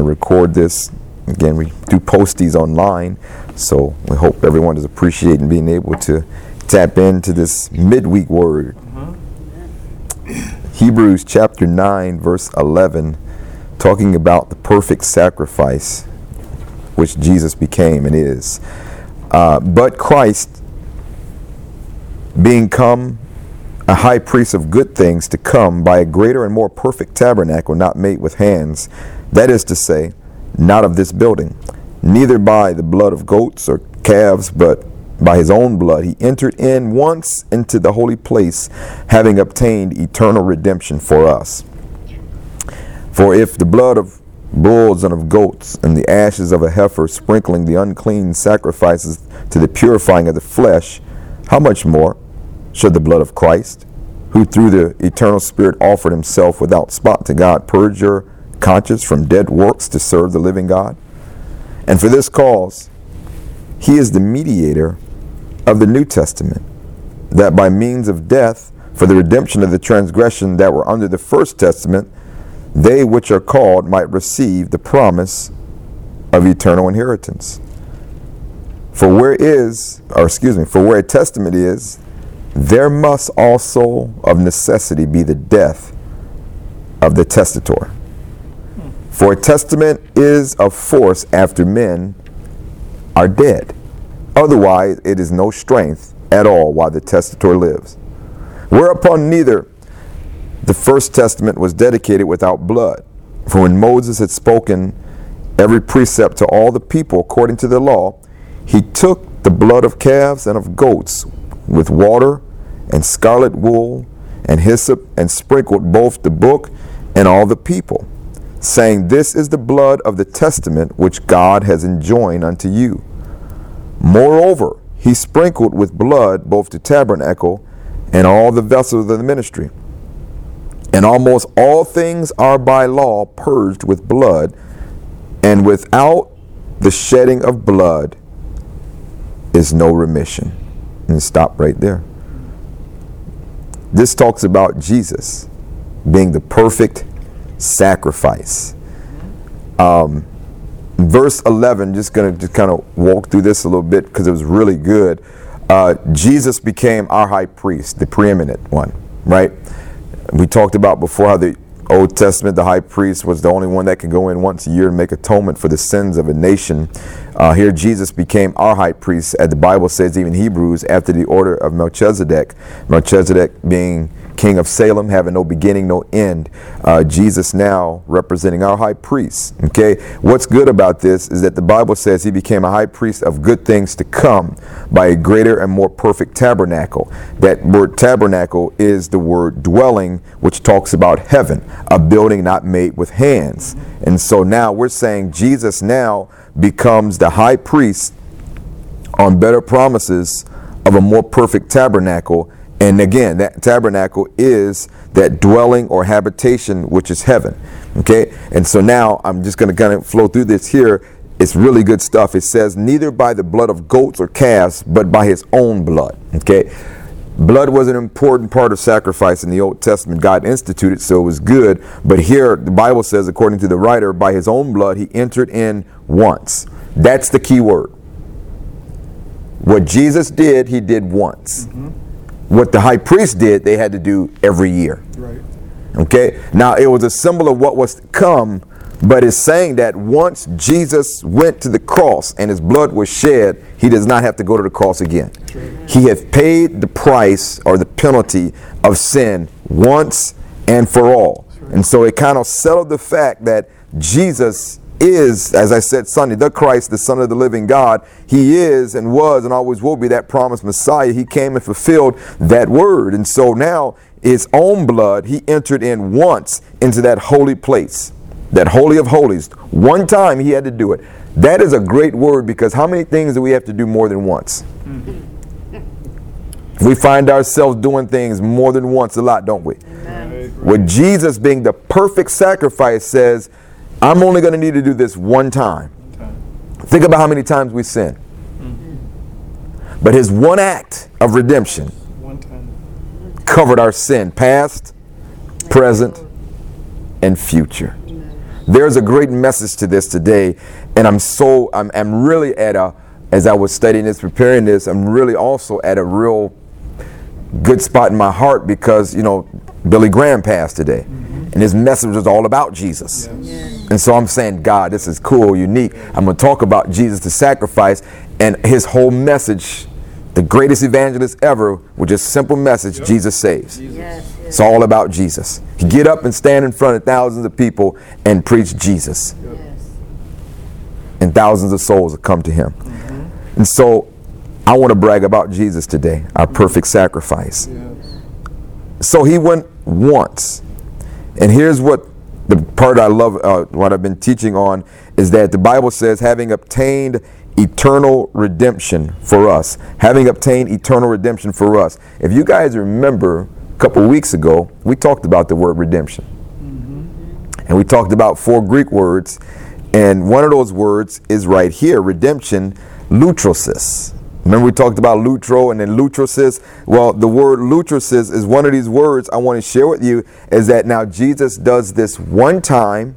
record this. Again, we do post these online, so we hope everyone is appreciating being able to tap into this midweek word. Hebrews chapter 9, verse 11, talking about the perfect sacrifice which Jesus became and is. But Christ, being come a high priest of good things to come by a greater and more perfect tabernacle, not made with hands, that is to say, not of this building, neither by the blood of goats or calves, but by his own blood, he entered in once into the holy place, having obtained eternal redemption for us. For if the blood of bulls and of goats and the ashes of a heifer sprinkling the unclean sacrifices to the purifying of the flesh, how much more should the blood of Christ, who through the eternal Spirit offered himself without spot to God, purge your conscience from dead works to serve the living God? And for this cause, he is the mediator of the New Testament, that by means of death, for the redemption of the transgression that were under the first testament, they which are called might receive the promise of eternal inheritance. For where a testament is, there must also of necessity be the death of the testator. For a testament is of force after men are dead. Otherwise, it is no strength at all while the testator lives. Whereupon neither the first testament was dedicated without blood. For when Moses had spoken every precept to all the people according to the law, he took the blood of calves and of goats with water and scarlet wool and hyssop, and sprinkled both the book and all the people, saying, This is the blood of the testament which God has enjoined unto you. Moreover, he sprinkled with blood both the tabernacle and all the vessels of the ministry. And almost all things are by law purged with blood, and without the shedding of blood is no remission. And stop right there. This talks about Jesus being the perfect sacrifice. Verse 11, just going to kind of walk through this a little bit because it was really good. Jesus became our high priest, the preeminent one, right? We talked about before how the Old Testament, the high priest was the only one that could go in once a year and make atonement for the sins of a nation. Here Jesus became our high priest, as the Bible says, even Hebrews, after the order of Melchizedek. Melchizedek being king of Salem, having no beginning, no end. Jesus now representing our high priest. Okay, what's good about this is that the Bible says he became a high priest of good things to come by a greater and more perfect tabernacle. That word tabernacle is the word dwelling, which talks about heaven, a building not made with hands. And so now we're saying Jesus now becomes the high priest on better promises of a more perfect tabernacle. And again, that tabernacle is that dwelling or habitation, which is heaven. Okay, and so now I'm just going to kind of flow through this here. It's really good stuff. It says, neither by the blood of goats or calves, but by his own blood. Okay, blood was an important part of sacrifice in the Old Testament. God instituted, so it was good. But here the Bible says, according to the writer, by his own blood he entered in once. That's the key word. What Jesus did, he did once. What the high priest did, they had to do every year. Right. Okay? Now, it was a symbol of what was to come, but it's saying that once Jesus went to the cross and his blood was shed, he does not have to go to the cross again. Right. He has paid the price or the penalty of sin once and for all. Right. And so it kind of settled the fact that Jesus is, as I said Sunday, the Christ, the Son of the living God. He is and was and always will be that promised Messiah. He came and fulfilled that word. And so now his own blood, he entered in once into that holy place, that holy of holies. One time he had to do it. That is a great word, because how many things do we have to do more than once? We find ourselves doing things more than once a lot, don't we? With Jesus being the perfect sacrifice says, I'm only going to need to do this one time. Think about how many times we sin. But his one act of redemption covered our sin, past, present, and future. There's a great message to this today, and I'm really at as I was studying this, preparing this, I'm really also at a real good spot in my heart because, Billy Graham passed today, and his message was all about Jesus. Yes. And so I'm saying, God, this is cool, unique. I'm going to talk about Jesus, the sacrifice, and his whole message, the greatest evangelist ever, with just simple message, Jesus saves. Jesus. Yes. It's all about Jesus. You get up and stand in front of thousands of people and preach Jesus. Yes. And thousands of souls will come to him. Mm-hmm. And so I want to brag about Jesus today, our perfect sacrifice. Yes. So he went once. And here's what the part I love, what I've been teaching on, is that the Bible says, having obtained eternal redemption for us. Having obtained eternal redemption for us. If you guys remember, a couple of weeks ago, we talked about the word redemption. Mm-hmm. And we talked about 4 Greek words. And one of those words is right here, redemption, lutrosis. Remember we talked about lutro and then lutrosis? Well, the word lutrosis is one of these words I want to share with you, is that now Jesus does this one time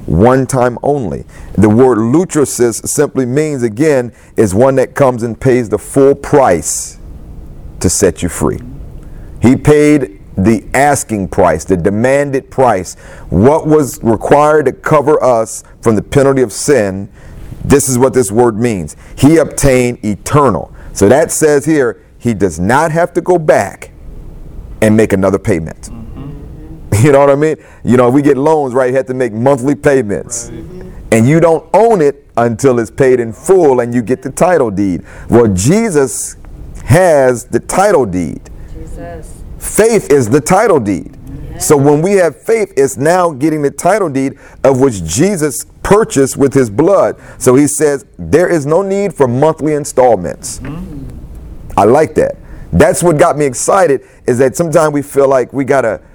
only. The word lutrosis simply means, again, is one that comes and pays the full price to set you free. He paid the asking price, the demanded price, what was required to cover us from the penalty of sin. This is what this word means. He obtained eternal. So that says here, he does not have to go back and make another payment. Mm-hmm. You know what I mean? We get loans, right? You have to make monthly payments. Right. And you don't own it until it's paid in full and you get the title deed. Well, Jesus has the title deed. Jesus. Faith is the title deed. Yeah. So when we have faith, it's now getting the title deed of which Jesus purchased with his blood. So he says there is no need for monthly installments. Mm-hmm. I like that. That's what got me excited, is that sometimes we feel like we got to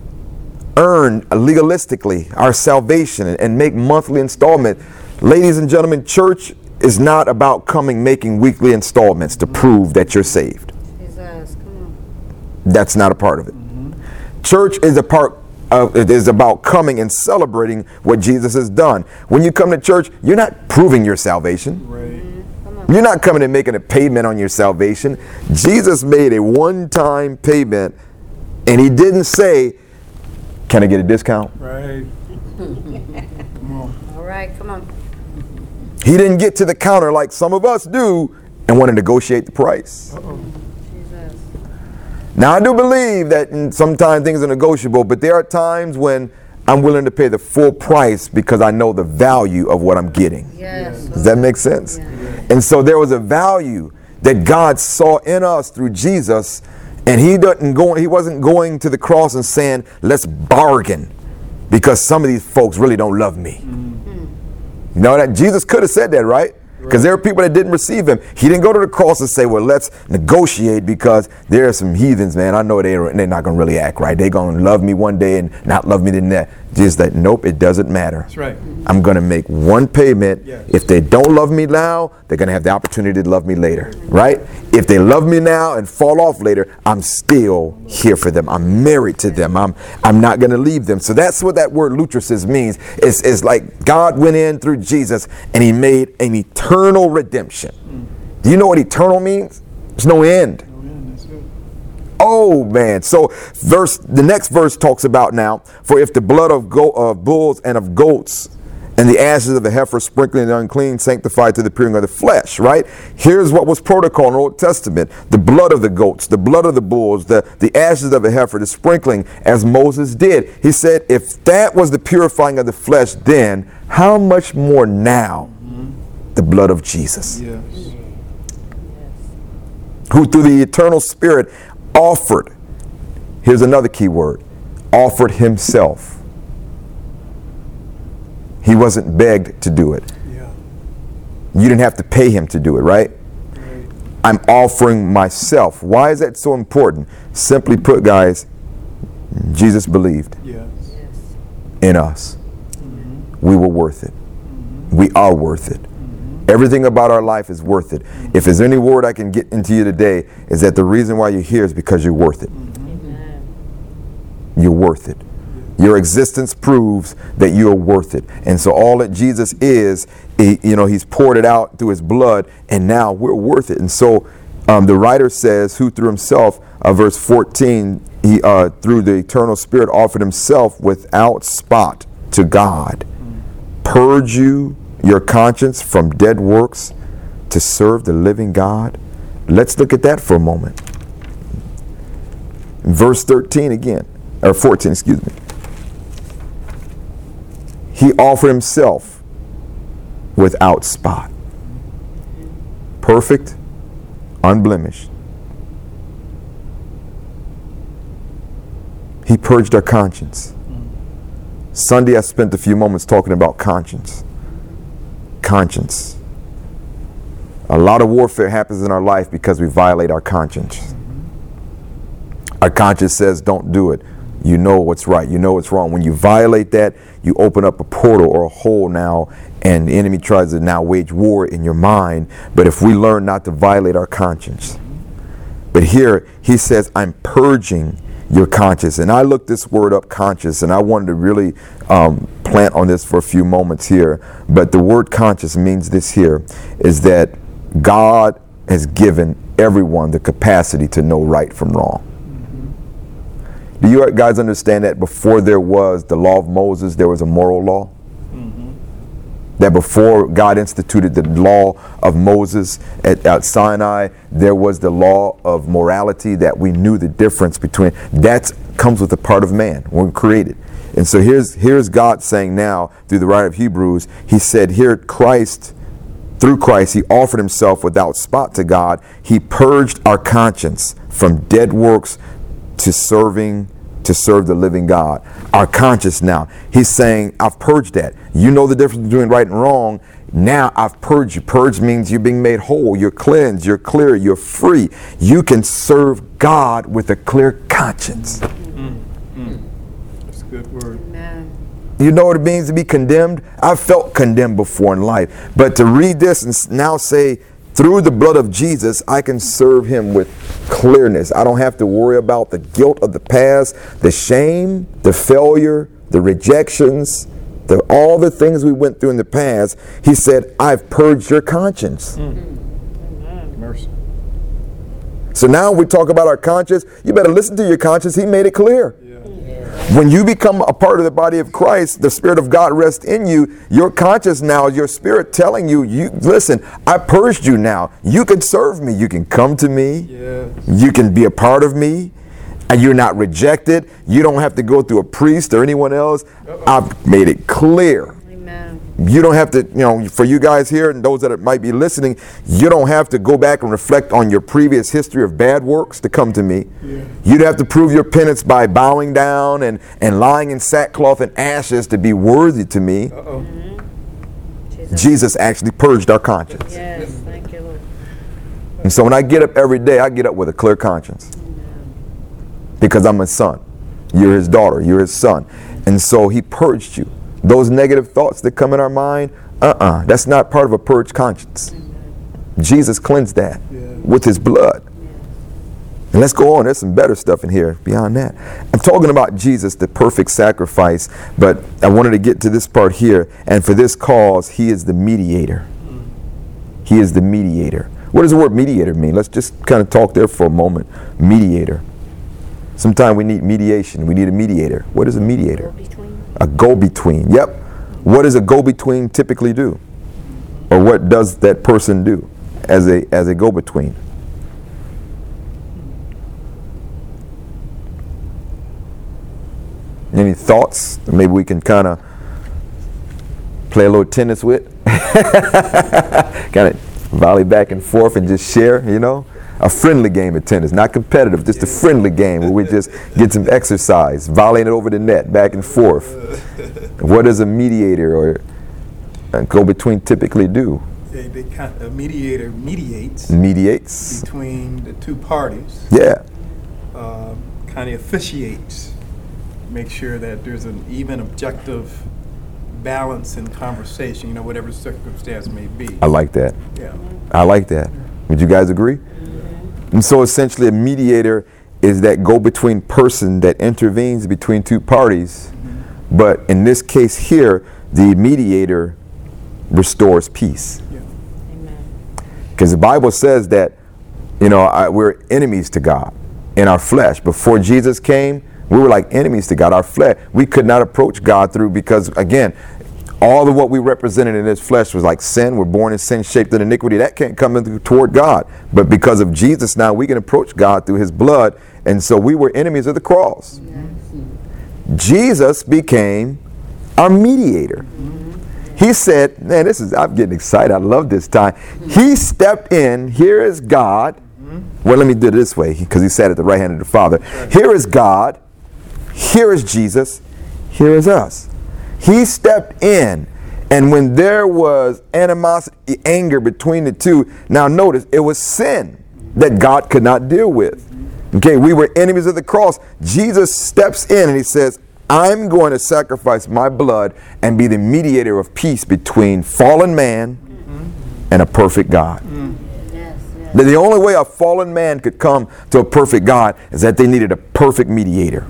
earn legalistically our salvation and make monthly installment. Ladies and gentlemen, church is not about making weekly installments to prove that you're saved. That's not a part of it. Mm-hmm. Church is it is about coming and celebrating what Jesus has done. When you come to church, you're not proving your salvation. Right. You're not coming and making a payment on your salvation. Jesus made a one-time payment, and he didn't say, "Can I get a discount?" Right. Come on. All right, come on. He didn't get to the counter like some of us do and want to negotiate the price. Uh-oh. Now, I do believe that sometimes things are negotiable, but there are times when I'm willing to pay the full price because I know the value of what I'm getting. Yes. Does that make sense? Yes. And so there was a value that God saw in us through Jesus, and he wasn't going to the cross and saying, let's bargain because some of these folks really don't love me. Mm-hmm. You know that Jesus could have said that, right? Because there are people that didn't receive him. He didn't go to the cross and say, well, let's negotiate because there are some heathens, man. I know they're not going to really act right. They're going to love me one day and not love me the next. Just that, nope, it doesn't matter. That's right. I'm going to make one payment. Yes. If they don't love me now, they're going to have the opportunity to love me later, right? If they love me now and fall off later, I'm still here for them. I'm married to them. I'm not going to leave them. So that's what that word lutrosis means. It's like God went in through Jesus and he made an eternal redemption. Do you know what eternal means? There's no end. Oh man, so the next verse talks about now, for if the blood of bulls and of goats and the ashes of the heifer sprinkling the unclean sanctified to the appearing of the flesh, right? Here's what was protocol in the Old Testament. The blood of the goats, the blood of the bulls, the ashes of the heifer, the sprinkling as Moses did. He said, if that was the purifying of the flesh then, how much more now the blood of Jesus? Yes. Who through the eternal Spirit offered, here's another key word, offered himself. He wasn't begged to do it. Yeah. You didn't have to pay him to do it, right? I'm offering myself. Why is that so important? Simply put, guys, Jesus believed in us. Mm-hmm. We were worth it. Mm-hmm. We are worth it. Everything about our life is worth it. If there's any word I can get into you today, is that the reason why you're here is because you're worth it. Amen. You're worth it. Your existence proves that you are worth it. And so all that Jesus is, he's poured it out through his blood, and now we're worth it. And so the writer says, who through himself, verse 14, he through the eternal Spirit offered himself without spot to God. Purge your conscience from dead works to serve the living God. Let's look at that for a moment. Verse 13 again, or 14, excuse me. He offered himself without spot. Perfect, unblemished. He purged our conscience. Sunday I spent a few moments talking about conscience. Conscience. A lot of warfare happens in our life because we violate our conscience. Our conscience says don't do it. You know what's right. You know what's wrong. When you violate that, you open up a portal or a hole now, and the enemy tries to now wage war in your mind. But if we learn not to violate our conscience. But here he says, I'm purging your conscience. And I looked this word up, conscious, and I wanted to really plant on this for a few moments here. But the word conscious means this here, is that God has given everyone the capacity to know right from wrong. Do you guys understand that before there was the law of Moses, there was a moral law? That before God instituted the law of Moses at Sinai, there was the law of morality, that we knew the difference between. That comes with the part of man when we're created. And so here's God saying now, through the writer of Hebrews, he said here, through Christ, he offered himself without spot to God. He purged our conscience from dead works to serve the living God. Our conscience now. He's saying, I've purged that. You know the difference between right and wrong. Now I've purged you. Purge means you're being made whole. You're cleansed. You're clear. You're free. You can serve God with a clear conscience. That's a good word. Amen. You know what it means to be condemned? I've felt condemned before in life. But to read this and now say, through the blood of Jesus, I can serve him with clearness. I don't have to worry about the guilt of the past, the shame, the failure, the rejections, all the things we went through in the past. He said, I've purged your conscience. Mercy. So now we talk about our conscience. You better listen to your conscience. He made it clear. When you become a part of the body of Christ, the Spirit of God rests in you. Your conscience now, your spirit telling you, listen, I purged you now. You can serve me. You can come to me. Yes. You can be a part of me. And you're not rejected. You don't have to go through a priest or anyone else. I've made it clear. Amen. You don't have to, for you guys here and those that might be listening, you don't have to go back and reflect on your previous history of bad works to come to me. Yeah. You'd have to prove your penance by bowing down and lying in sackcloth and ashes to be worthy to me. Jesus actually purged our conscience. Yes, thank you, Lord. And so when I get up every day, I get up with a clear conscience. Because I'm his son. You're his daughter. You're his son. And so he purged you. Those negative thoughts that come in our mind, that's not part of a purged conscience. Jesus cleansed that with his blood. And let's go on. There's some better stuff in here beyond that. I'm talking about Jesus, the perfect sacrifice, but I wanted to get to this part here. And for this cause, he is the mediator. He is the mediator. What does the word mediator mean? Let's just kind of talk there for a moment. Mediator. Sometimes we need mediation. We need a mediator. What is a mediator? Go-between. A go-between. Yep. What does a go-between typically do? Or what does that person do as a go-between? Any thoughts? Maybe we can kind of play a little tennis with. Kind of volley back and forth and just share, A friendly game of tennis, not competitive, just a friendly game where we just get some exercise, volleying it over the net, back and forth. What does a mediator or a go-between typically do? A mediator mediates between the two parties. Yeah. Kind of officiates, make sure that there's an even objective balance in conversation, whatever the circumstance may be. I like that. Yeah. I like that. Would you guys agree? And so essentially a mediator is that go-between person that intervenes between two parties But in this case here, the mediator restores peace. Because the Bible says that, we're enemies to God in our flesh. Before Jesus came, we were like enemies to God. Our flesh, we could not approach God through, because again, all of what we represented in this flesh was like sin. We're born in sin, shaped in iniquity. That can't come toward God. But because of Jesus now, we can approach God through his blood. And so we were enemies of the cross. Jesus became our mediator. He said, man, I'm getting excited. I love this time. He stepped in. Here is God. Well, let me do it this way, because he sat at the right hand of the Father. Here is God. Here is Jesus. Here is us. He stepped in. And when there was animosity, anger between the two, now notice, it was sin that God could not deal with. Okay, we were enemies of the cross. Jesus steps in and he says, I'm going to sacrifice my blood and be the mediator of peace between fallen man and a perfect God. That the only way a fallen man could come to a perfect God is that they needed a perfect mediator.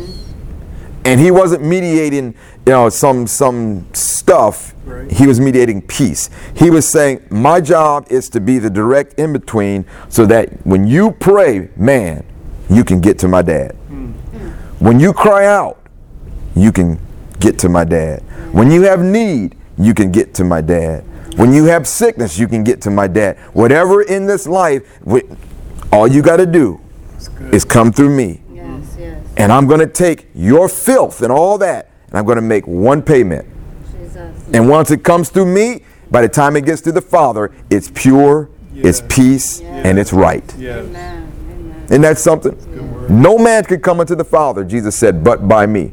And he wasn't mediating, some stuff. Right. He was mediating peace. He was saying, my job is to be the direct in between, so that when you pray, man, you can get to my dad. When you cry out, you can get to my dad. When you have need, you can get to my dad. When you have sickness, you can get to my dad. Whatever in this life, all you got to do is come through me. And I'm going to take your filth and all that, and I'm going to make one payment. And once it comes through me, by the time it gets to the Father, it's pure, it's peace, and it's right. Isn't that something? No man could come unto the Father, Jesus said, but by me.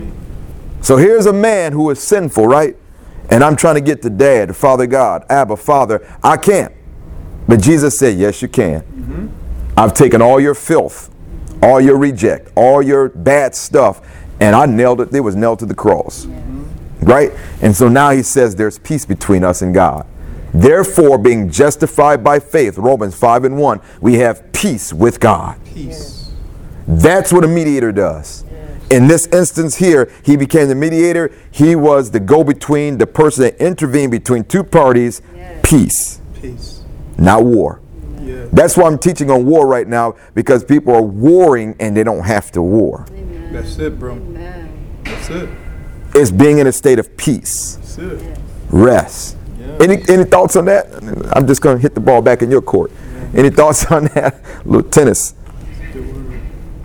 So here's a man who is sinful, right? And I'm trying to get to Dad, Father God, Abba, Father. I can't. But Jesus said, yes, you can. I've taken all your filth, all your reject, all your bad stuff, and I nailed it. It was nailed to the cross. Right? And so now he says there's peace between us and God. Therefore, being justified by faith, Romans 5:1, we have peace with God. Peace. That's what a mediator does. In this instance here, he became the mediator. He was the go-between, the person that intervened between two parties. Peace. Peace. Not war. That's why I'm teaching on war right now, because people are warring and they don't have to war. That's it, bro. That's it. It's being in a state of peace. That's it. Rest. Any thoughts on that? I'm just going to hit the ball back in your court. Any thoughts on that? A little tennis. Good word.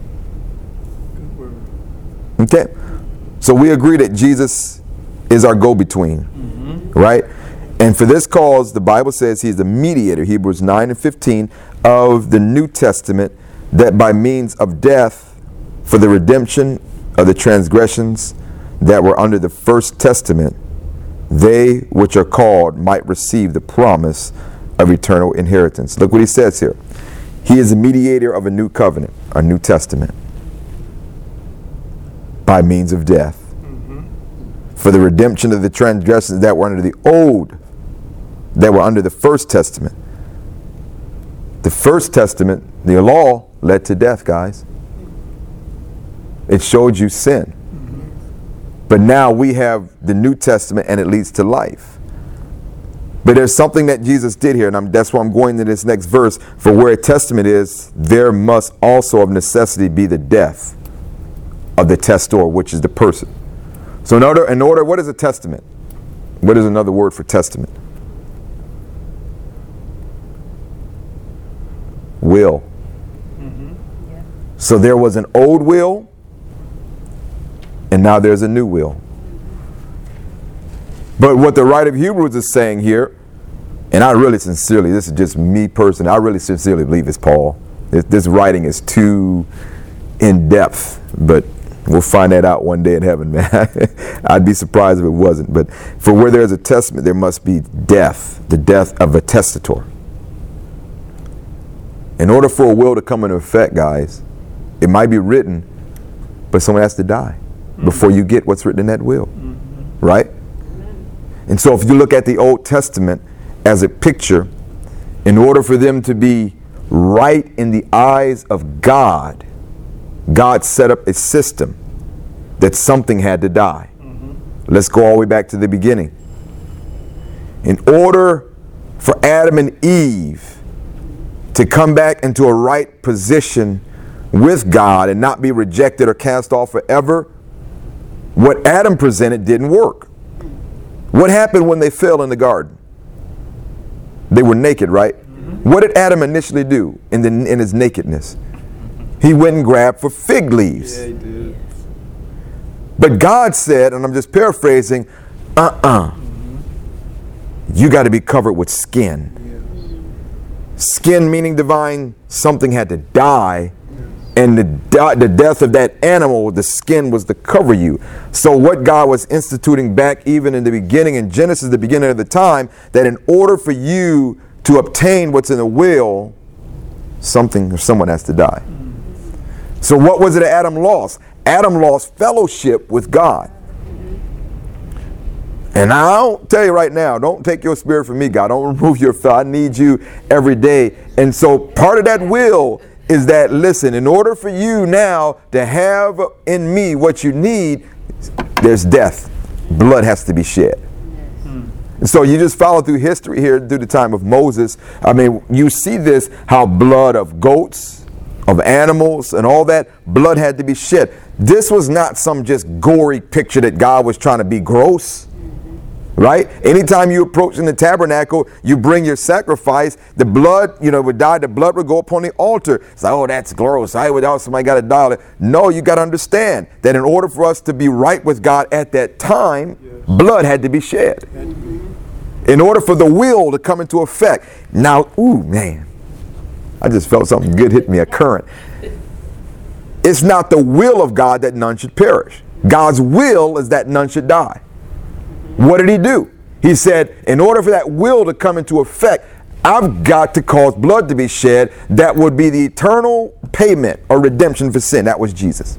Okay. So we agree that Jesus is our go-between, right? And for this cause, the Bible says he's the mediator, Hebrews 9:15, of the New Testament, that by means of death for the redemption of the transgressions that were under the first testament, they which are called might receive the promise of eternal inheritance. Look what he says here. He is the mediator of a new covenant, a New Testament, by means of death. For the redemption of the transgressions that were under the old, that were under the first testament. The first testament, the law, led to death, guys. It showed you sin. But now we have the New Testament and it leads to life. But there's something that Jesus did here, and that's why I'm going to this next verse. For where a testament is, there must also of necessity be the death of the testor, which is the person. So in order, what is a testament? What is another word for testament? Will. So there was an old will, and now there's a new will. But what the writer of Hebrews is saying here, and I really sincerely, this is just me personally, I really sincerely believe it's Paul. This writing is too in depth, but we'll find that out one day in heaven, man. I'd be surprised if it wasn't. But for where there's a testament, there must be death, the death of a testator. In order for a will to come into effect, guys, it might be written, but someone has to die before you get what's written in that will, right? And so if you look at the Old Testament as a picture, in order for them to be right in the eyes of God, God set up a system that something had to die. Let's go all the way back to the beginning. In order for Adam and Eve to come back into a right position with God and not be rejected or cast off forever, what Adam presented didn't work. What happened when they fell in the garden? They were naked, right? What did Adam initially do in his nakedness? He went and grabbed for fig leaves. Yeah, he did. But God said, and I'm just paraphrasing, you got to be covered with skin. Skin meaning divine, something had to die, and the death of that animal, the skin was to cover you. So what God was instituting back even in the beginning, in Genesis, the beginning of the time, that in order for you to obtain what's in the will, something or someone has to die. So what was it that Adam lost? Adam lost fellowship with God. And I'll tell you right now, don't take your spirit from me, God. Don't remove your fell. I need you every day. And so part of that will is that, listen, in order for you now to have in me what you need, there's death. Blood has to be shed. And so you just follow through history here through the time of Moses. I mean, you see this, how blood of goats, of animals and all that, blood had to be shed. This was not some just gory picture that God was trying to be gross. Right? Anytime you approach in the tabernacle, you bring your sacrifice, the blood, would die, the blood would go upon the altar. It's like, oh, that's gross. Somebody got to die. No, you got to understand that in order for us to be right with God at that time, blood had to be shed. In order for the will to come into effect. Now, ooh, man, I just felt something good hit me, a current. It's not the will of God that none should perish. God's will is that none should die. What did he do? He said, in order for that will to come into effect, I've got to cause blood to be shed that would be the eternal payment or redemption for sin. That was Jesus.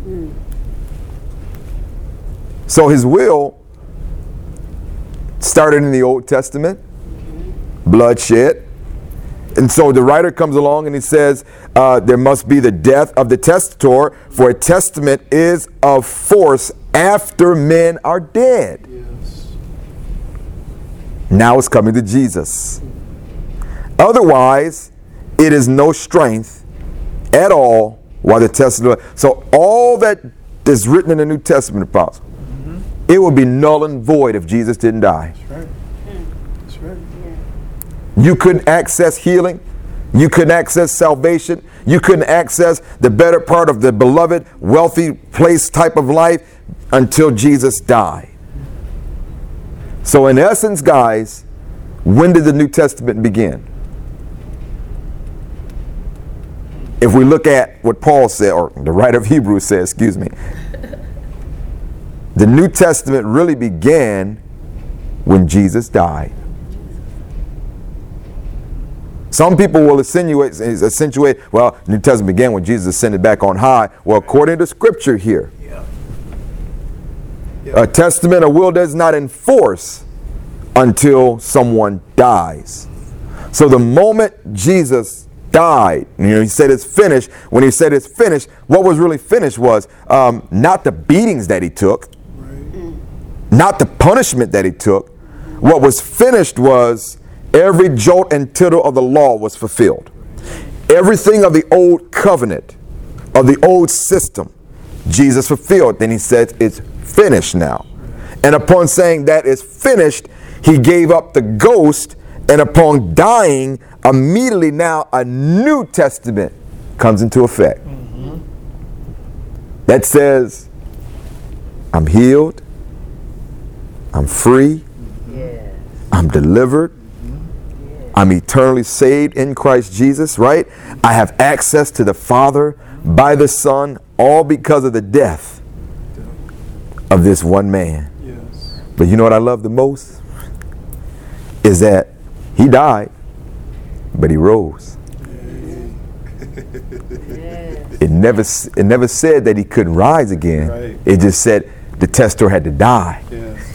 So his will started in the Old Testament, bloodshed. And so the writer comes along and he says, there must be the death of the testator, for a testament is of force after men are dead. Yes. Now it's coming to Jesus. Otherwise, it is no strength at all while the testator. So all that is written in the New Testament, Apostle, it would be null and void if Jesus didn't die. That's right. That's right. You couldn't access healing. You couldn't access salvation. You couldn't access the better part of the beloved, wealthy place type of life until Jesus died. So in essence, guys, when did the New Testament begin? If we look at what Paul said, or the writer of Hebrews says, the New Testament really began when Jesus died. Some people will accentuate, well, the New Testament began when Jesus ascended back on high. Well, according to Scripture here, a testament, a will does not enforce until someone dies. So the moment Jesus died, he said it's finished. When he said it's finished, what was really finished was not the beatings that he took, not the punishment that he took. What was finished was every jot and tittle of the law was fulfilled. Everything of the old covenant, of the old system, Jesus fulfilled. Then he said, it's finished now. And upon saying that is finished, he gave up the ghost, and upon dying, immediately now a New Testament comes into effect. That says, I'm healed, I'm free, I'm delivered, I'm eternally saved in Christ Jesus, right? I have access to the Father by the Son, all because of the death of this one man. Yes. But you know what I love the most? Is that he died, but he rose. It never said that he couldn't rise again. Right. It just said the testator had to die. Yes.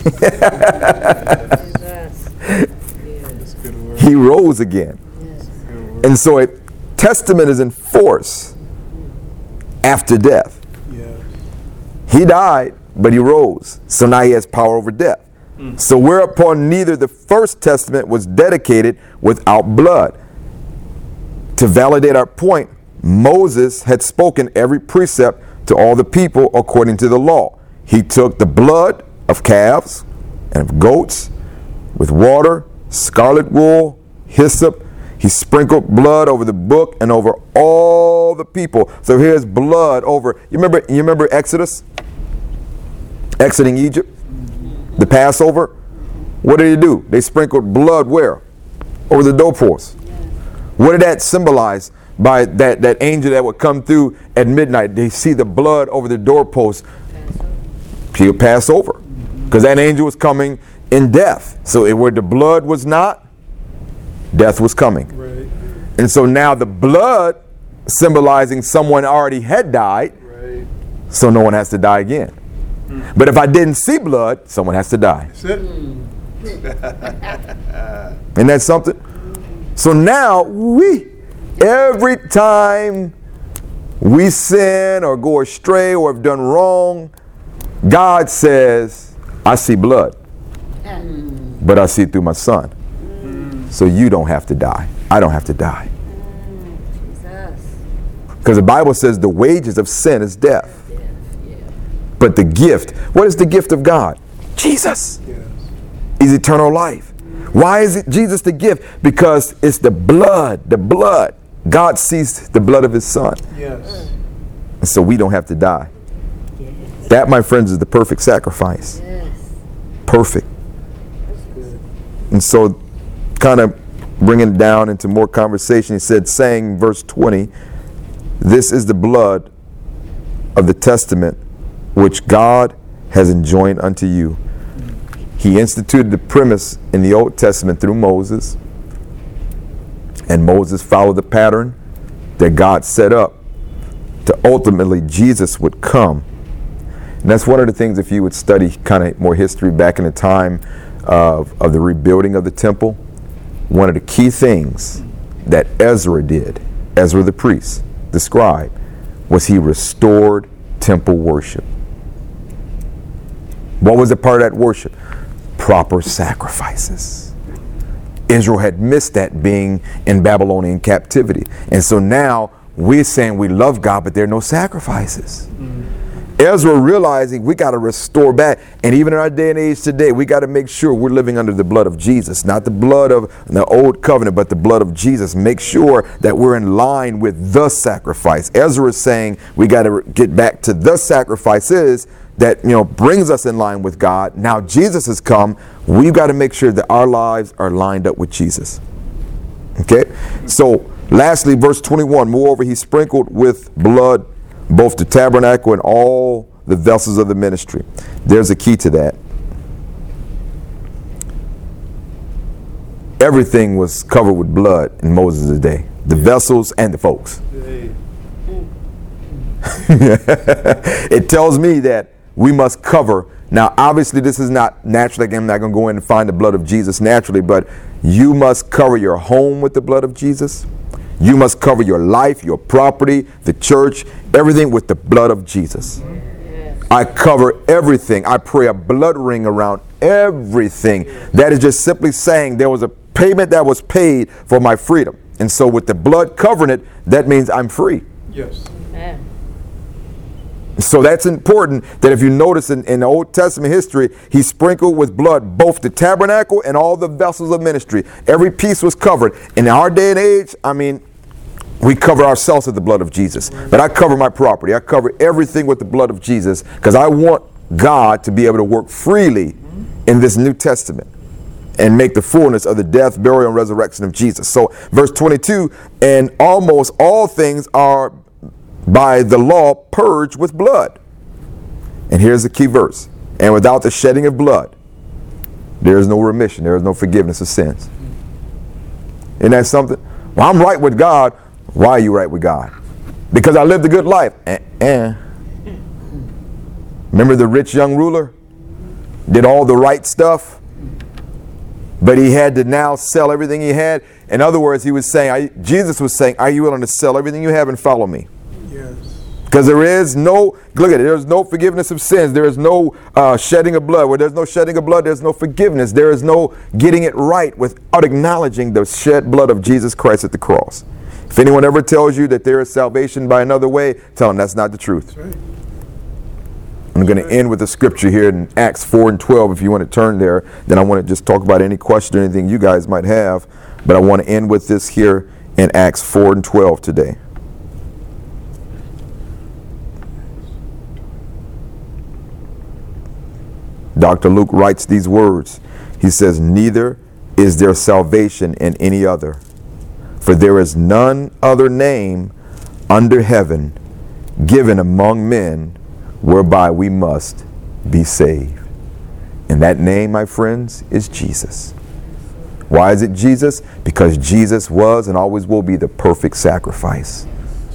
That's good word. He rose again. Good word. And so a testament is in force after death. Yes. He died, but he rose. So now he has power over death. So whereupon neither the first testament was dedicated without blood. To validate our point, Moses had spoken every precept to all the people according to the law. He took the blood of calves and of goats with water, scarlet wool, hyssop. He sprinkled blood over the book and over all the people. So here's blood over. You remember Exodus? Exiting Egypt? The Passover? What did he do? They sprinkled blood where? Over the doorposts. What did that symbolize? By that angel that would come through at midnight, they see the blood over the doorpost. He'll pass over. Because that angel was coming in death. So where the blood was not, death was coming. Right. And so now the blood symbolizing someone already had died, Right. so no one has to die again. But if I didn't see blood, someone has to die. That's it. Isn't that something? So now every time we sin or go astray or have done wrong, God says, I see blood, but I see it through my son. So you don't have to die. I don't have to die. Because the Bible says the wages of sin is death. But the gift, what is the gift of God? Jesus. Yes. Is eternal life. Why is it Jesus the gift? Because it's the blood. God sees the blood of his son. Yes. And so we don't have to die. That, my friends, is the perfect sacrifice. Perfect. And so, kind of bringing it down into more conversation, he said, saying, verse 20, this is the blood of the testament which God has enjoined unto you. He instituted the premise in the Old Testament through Moses, and Moses followed the pattern that God set up to ultimately Jesus would come. And that's one of the things, if you would study kind of more history back in the time of the rebuilding of the temple, one of the key things that Ezra did, Ezra the priest, the scribe, was he restored temple worship. What was a part of that worship? Proper sacrifices. Israel had missed that being in Babylonian captivity. And so now we're saying we love God, but there are no sacrifices. Ezra realizing we got to restore back. And even in our day and age today, we got to make sure we're living under the blood of Jesus, not the blood of the old covenant, but the blood of Jesus. Make sure that we're in line with the sacrifice. Ezra is saying we got to get back to the sacrifices that, brings us in line with God. Now Jesus has come. We've got to make sure that our lives are lined up with Jesus. Okay? So lastly, verse 21, moreover, he sprinkled with blood both the tabernacle and all the vessels of the ministry. There's a key to that. Everything was covered with blood in Moses' day. The vessels and the folks. It tells me that we must cover. Now, obviously, this is not naturally. I'm not going to go in and find the blood of Jesus naturally, but you must cover your home with the blood of Jesus. You must cover your life, your property, the church, everything with the blood of Jesus. I cover everything. I pray a blood ring around everything. That is just simply saying there was a payment that was paid for my freedom. And so with the blood covering it, that means I'm free. Yes. So that's important, that if you notice in the Old Testament history, he sprinkled with blood both the tabernacle and all the vessels of ministry. Every piece was covered. In our day and age, we cover ourselves with the blood of Jesus. But I cover my property. I cover everything with the blood of Jesus because I want God to be able to work freely in this New Testament and make the fullness of the death, burial, and resurrection of Jesus. So verse 22, and almost all things are by the law purged with blood. And here's the key verse. And without the shedding of blood, there is no remission. There is no forgiveness of sins. Isn't that something? Well, I'm right with God. Why are you right with God? Because I lived a good life. Remember the rich young ruler? Did all the right stuff, but he had to now sell everything he had. In other words, he was saying, Jesus was saying, are you willing to sell everything you have and follow me? Yes. Because there is no, look at it, there's no forgiveness of sins. There is no shedding of blood. Where there's no shedding of blood, there's no forgiveness. There is no getting it right without acknowledging the shed blood of Jesus Christ at the cross. If anyone ever tells you that there is salvation by another way, tell them that's not the truth. That's right. I'm going to end with a scripture here in Acts 4:12. If you want to turn there, then I want to just talk about any question or anything you guys might have. But I want to end with this here in Acts 4:12 today. Dr. Luke writes these words. He says, "Neither is there salvation in any other, for there is none other name under heaven given among men whereby we must be saved." And that name, my friends, is Jesus. Why is it Jesus? Because Jesus was and always will be the perfect sacrifice.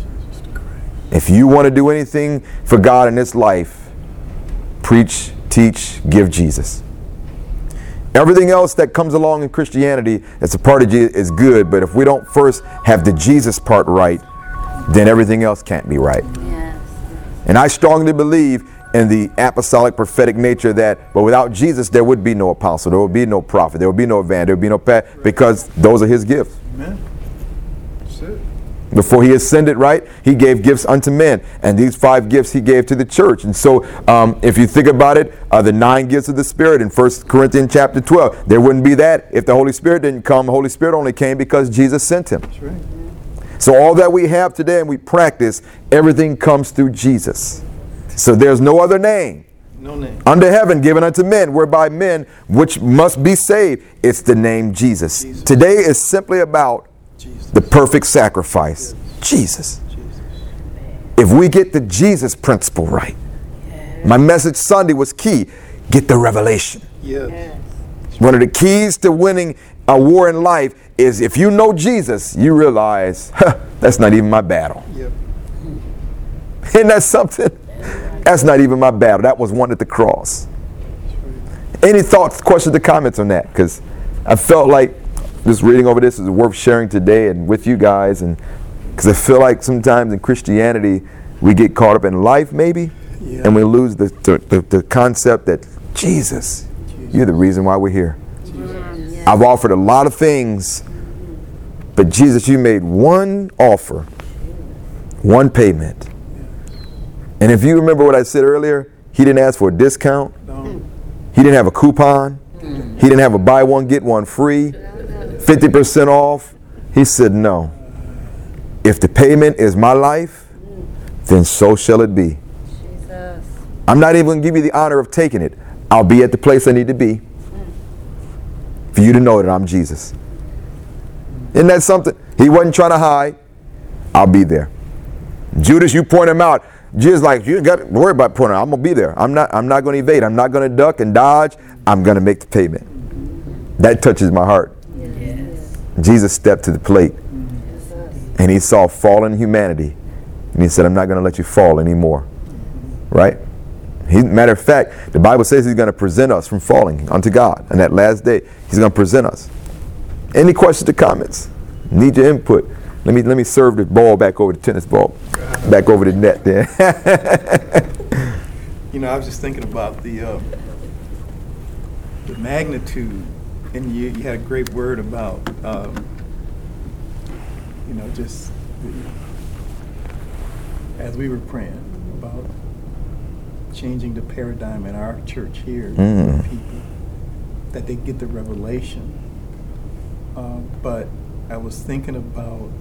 If you want to do anything for God in this life, preach, teach, give Jesus. Everything else that comes along in Christianity that's a part of Jesus is good, but if we don't first have the Jesus part right, then everything else can't be right. Yes. And I strongly believe in the apostolic prophetic nature that, but without Jesus, there would be no apostle, there would be no prophet, there would be no evangelist, there would be no because those are his gifts. Amen. That's it. Before he ascended, right, he gave gifts unto men, and these 5 gifts he gave to the church. And so if you think about it, the 9 gifts of the Spirit in 1 Corinthians chapter 12, there wouldn't be that if the Holy Spirit didn't come. The Holy Spirit only came because Jesus sent him. That's right. So all that we have today and we practice, everything comes through Jesus. So there's no other name No name. under heaven given unto men, whereby men which must be saved. It's the name Jesus. Jesus. Today is simply about Jesus. the perfect sacrifice, Jesus. Jesus. If we get the Jesus principle right, my message Sunday was key. Get the revelation. Yes. One of the keys to winning a war in life is if you know Jesus, you realize, that's not even my battle. Yep. Isn't that something? That's not even my battle. That was won at the cross. Any thoughts, questions, or comments on that? Because I felt like just reading over this is worth sharing today and with you guys, and because I feel like sometimes in Christianity we get caught up in life maybe, Yeah. and we lose the concept that Jesus, you're the reason why we're here. I've offered a lot of things, but Jesus, you made one offer, one payment. And if you remember what I said earlier, he didn't ask for a discount. No. He didn't have a coupon. He didn't have a buy one, get one free, 50% off. He said, no. If the payment is my life, then so shall it be. Jesus. I'm not even going to give you the honor of taking it. I'll be at the place I need to be for you to know that I'm Jesus. Isn't that something? He wasn't trying to hide. I'll be there. Judas, you point him out. Jesus like, you got to worry about pointing out. I'm going to be there. I'm not going to evade. I'm not going to duck and dodge. I'm going to make the payment. That touches my heart. Yes. Jesus stepped to the plate and he saw fallen humanity. And he said, I'm not going to let you fall anymore. Right? Matter of fact, the Bible says he's going to present us from falling unto God. And that last day, he's going to present us. Any questions or comments? Need your input. Let me serve the ball back over the tennis ball. Back over the net there. You know, I was just thinking about the magnitude, and you had a great word about, you know, just as we were praying about changing the paradigm in our church here for people, that they get the revelation. But I was thinking about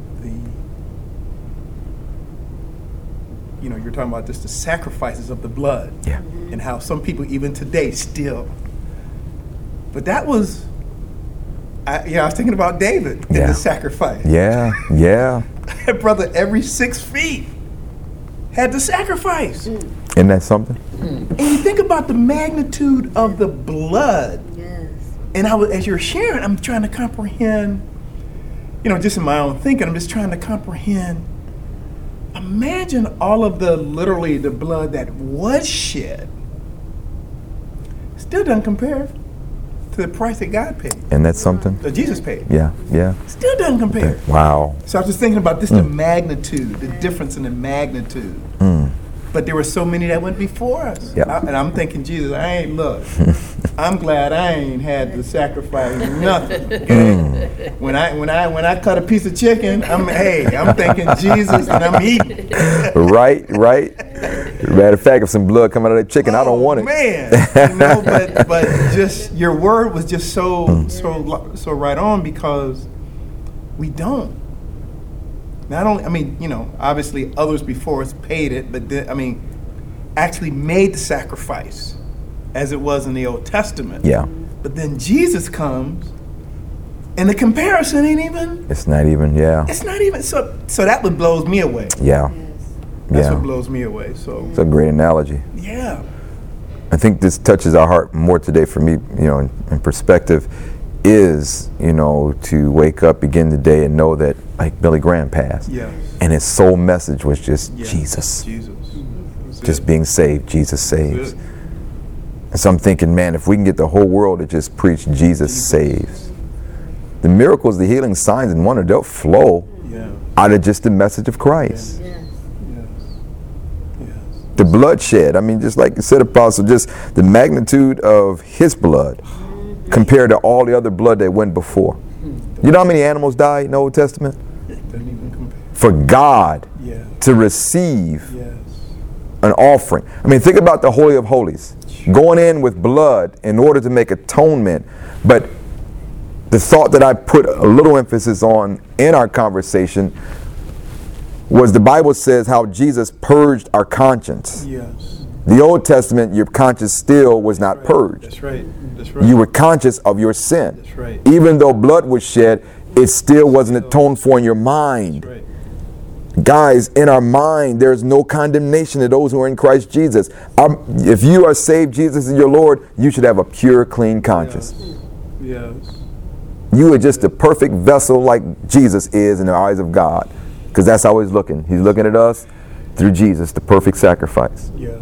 you know, you're talking about just the sacrifices of the blood. Yeah. And how some people even today still. But that was, I was thinking about David and Yeah. the sacrifice. Yeah, yeah. That brother, every 6 feet, had to sacrifice. Isn't that something? And you think about the magnitude of the blood. Yes. And as you're sharing, I'm trying to comprehend, you know, just in my own thinking, I'm just trying to comprehend. Imagine all of literally the blood that was shed. Still doesn't compare to the price that God paid, And that's something? that Jesus paid. Yeah, yeah. Still doesn't compare. Wow. So I was just thinking about this, the magnitude, the difference in the magnitude. But there were so many that went before us. Yep. And I'm thinking, Jesus, I'm glad I ain't had to sacrifice nothing. Okay? When I cut a piece of chicken, I'm thinking Jesus and I'm eating. Right. Matter of fact, if some blood come out of that chicken, I don't want it. Man, but just your word was just so right on, because we don't. Not only, obviously others before us paid it, but actually made the sacrifice as it was in the Old Testament. Yeah. But then Jesus comes, and the comparison ain't even. It's not even, yeah. It's not even. So that what blows me away. Yeah. That's what blows me away. So. It's a great analogy. Yeah. I think this touches our heart more today for me, in perspective, is, to wake up, begin the day, and know that, like Billy Graham passed. Yes. And his sole message was just Jesus. Jesus. Just being saved. Jesus saves. That's it. And so I'm thinking, man, if we can get the whole world to just preach Jesus saves, the miracles, the healing, signs, and wonders, they'll flow out of just the message of Christ. Yes. The bloodshed, just like you said, Apostle, just the magnitude of his blood compared to all the other blood that went before. You know how many animals died in the Old Testament? Doesn't even compare. For God to receive an offering. Think about the Holy of Holies. Going in with blood in order to make atonement. But the thought that I put a little emphasis on in our conversation was the Bible says how Jesus purged our conscience. Yes. The Old Testament, your conscience still was not purged. That's right. You were conscious of your sin. That's right. Even though blood was shed, it still wasn't atoned for in your mind. That's right. Guys, in our mind, there's no condemnation to those who are in Christ Jesus. If you are saved, Jesus is your Lord, you should have a pure, clean conscience. Yes. You are just the perfect vessel like Jesus is in the eyes of God. Because that's how he's looking. He's looking at us through Jesus, the perfect sacrifice. Yes.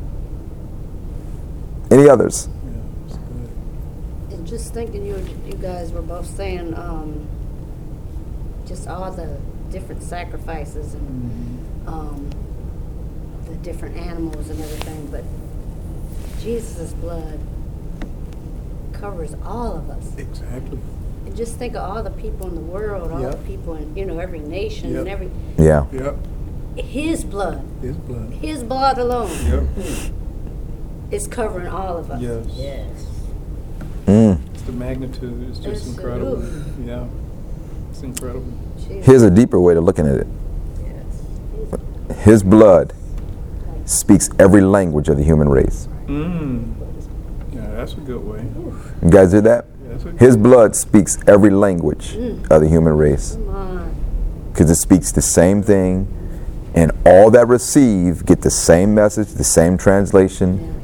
Any others? And just thinking you guys were both saying just all the different sacrifices and the different animals and everything, but Jesus' blood covers all of us. Exactly. And just think of all the people in the world, all the people in every nation and every. Yeah. Yep. His blood. His blood. His blood alone Yep. is covering all of us. Yes. Yes. It's the magnitude. It's just It's incredible. oof. Yeah. It's incredible. Jesus. Here's a deeper way to looking at it. Yes. His blood speaks every language of the human race. Yeah, that's a good way. You guys hear that? Yeah, that's a good His blood speaks every language of the human race. Come on. Because it speaks the same thing, and all that receive get the same message, the same translation. Yes.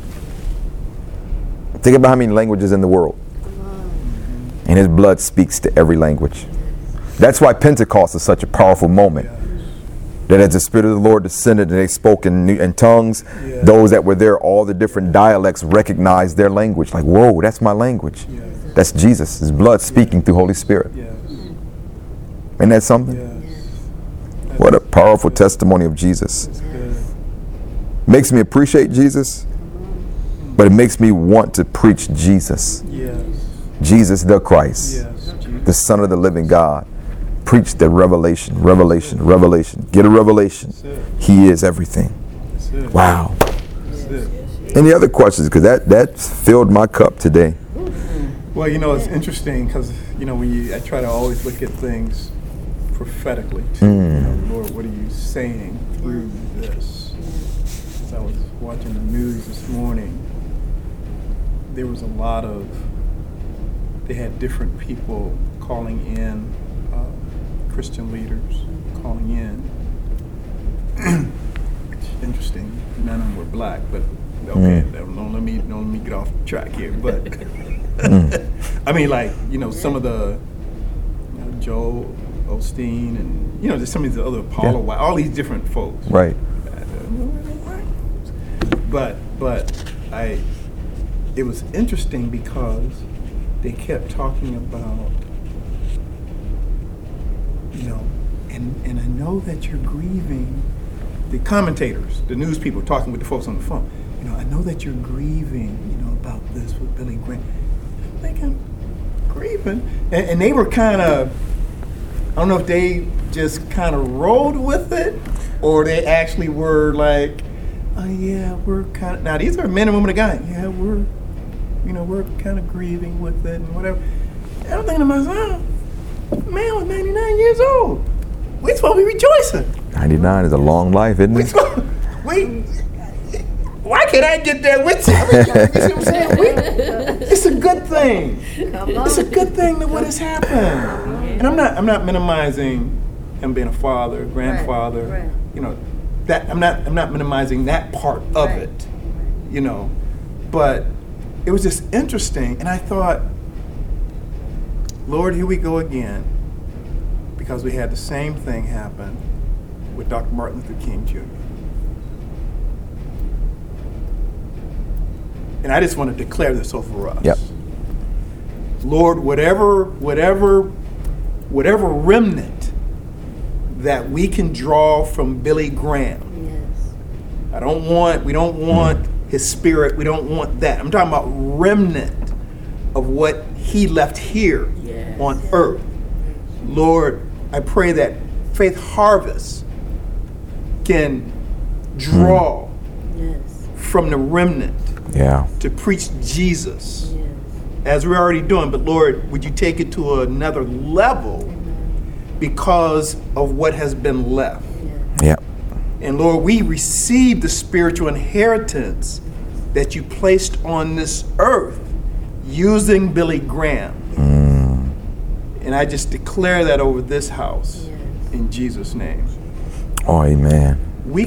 Think about how many languages in the world. Come on. And his blood speaks to every language. That's why Pentecost is such a powerful moment. That as the Spirit of the Lord descended and they spoke in tongues, those that were there, all the different dialects recognized their language. Like, whoa, that's my language. That's Jesus, his blood speaking through Holy Spirit. Yes. Isn't that something? Yes. What a powerful testimony of Jesus. That's good. Makes me appreciate Jesus, but it makes me want to preach Jesus. Yes. Jesus the Christ, Yes. the Son of the living God. Preach the revelation. Get a revelation. That's it. He is everything. That's it. Wow. That's it. Any other questions? Because that filled my cup today. Well, it's interesting because, I try to always look at things prophetically. Lord, what are you saying through this? As I was watching the news this morning, there was a lot of, they had different people calling in, Christian leaders calling in. Interesting. None of them were black, but okay, don't let me get off track here. But some of the Joel Osteen and just some of the other Paula White, all these different folks. Right. But it was interesting because they kept talking about, and I know that you're grieving. The commentators, the news people talking with the folks on the phone. I know that you're grieving, about this with Billy Graham. I'm thinking, grieving? And they were kind of, I don't know if they just kind of rolled with it, or they actually were like, oh yeah, we're kind of, now these are men and women of God. Yeah, we're kind of grieving with it and whatever. And I'm thinking to myself, man was 99 years old. We're supposed to be rejoicing. 99 is a long life, isn't it? Why can't I get there with you? You see what I'm saying? It's a good thing. It's a good thing that what has happened. And I'm not minimizing him being a father, grandfather. Right. That I'm not minimizing that part of it. But it was just interesting, and I thought, Lord, here we go again, because we had the same thing happen with Dr. Martin Luther King Jr. And I just want to declare this over us. Yep. Lord, whatever remnant that we can draw from Billy Graham. Yes. We don't want his spirit. We don't want that. I'm talking about remnant of what he left here on earth. Lord, I pray that Faith Harvest can draw from the remnant to preach Jesus, as we're already doing. But Lord, would you take it to another level because of what has been left? Yeah. And Lord, we receive the spiritual inheritance that you placed on this earth using Billy Graham. And I just declare that over this house in Jesus' name. Oh, amen.